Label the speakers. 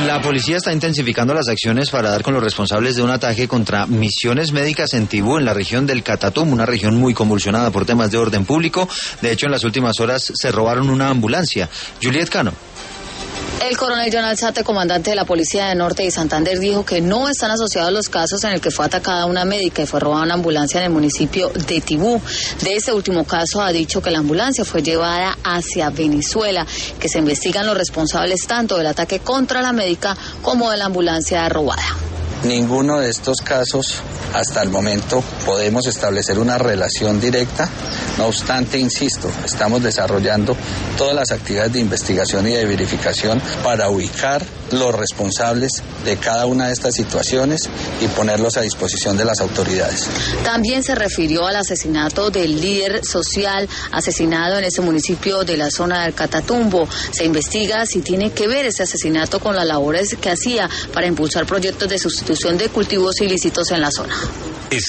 Speaker 1: La policía está intensificando las acciones para dar con los responsables de un ataque contra misiones médicas en Tibú, en la región del Catatumbo, una región muy convulsionada por temas de orden público. De hecho, en las últimas horas se robaron una ambulancia. Juliet Cano.
Speaker 2: El coronel John Alzate, comandante de la Policía de Norte y Santander, dijo que no están asociados los casos en el que fue atacada una médica y fue robada una ambulancia en el municipio de Tibú. De este último caso ha dicho que la ambulancia fue llevada hacia Venezuela, que se investigan los responsables tanto del ataque contra la médica como de la ambulancia robada.
Speaker 3: Ninguno de estos casos, hasta el momento, podemos establecer una relación directa. No obstante, insisto, estamos desarrollando todas las actividades de investigación y de verificación para ubicar los responsables de cada una de estas situaciones y ponerlos a disposición de las autoridades.
Speaker 2: También se refirió al asesinato del líder social asesinado en ese municipio de la zona del Catatumbo. Se investiga si tiene que ver ese asesinato con las labores que hacía para impulsar proyectos de sustitución de cultivos ilícitos en la zona.